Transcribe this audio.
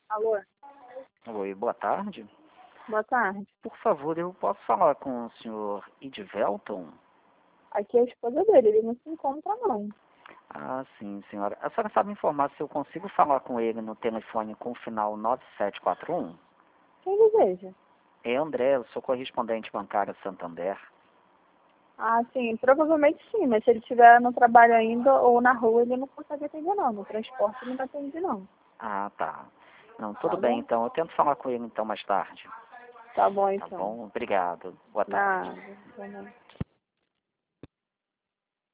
Alô, Oi, boa tarde. boa tarde. Por favor, eu posso falar com o senhor Edvelton? Aqui é a esposa dele, ele não se encontra não. Ah, sim, senhora. A senhora sabe informar se eu consigo falar com ele no telefone com o final 9741? Quem deseja? É André, eu sou correspondente bancário Santander. Ah, sim, provavelmente sim, mas se ele estiver no trabalho ainda ou na rua, ele não consegue atender não. No transporte ele não atende não. Ah, tá. Não, Tá tudo bem bom? então. Eu tento falar com ele então mais tarde. Tá bom Tá então. bom? Obrigado. Boa tarde. Nada. Tá bom.